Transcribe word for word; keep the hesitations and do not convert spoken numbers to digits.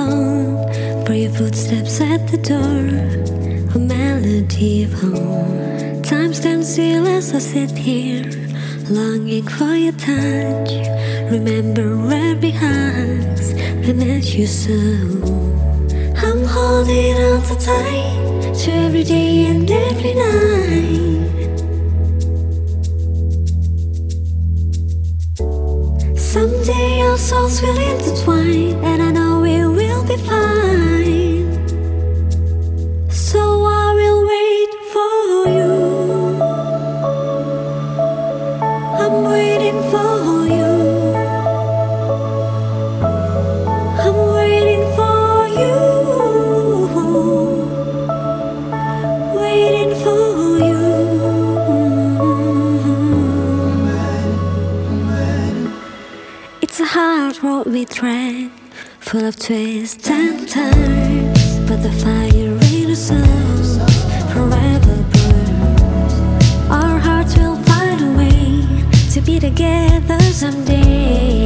alone for your footsteps at the door, a melody of home. Time stands still as I sit here, longing for your touch. Remember every hug I met you so. I'm holding on so tight to every day and every night. Someday our souls will intertwine, and I know we will be fine. So I will wait for you. I'm waiting for you. I'm waiting for you. Waiting for you. It's a hard road we tread, full of twists and turns, but the fire in our souls forever burns. Our hearts will find a way to be together someday.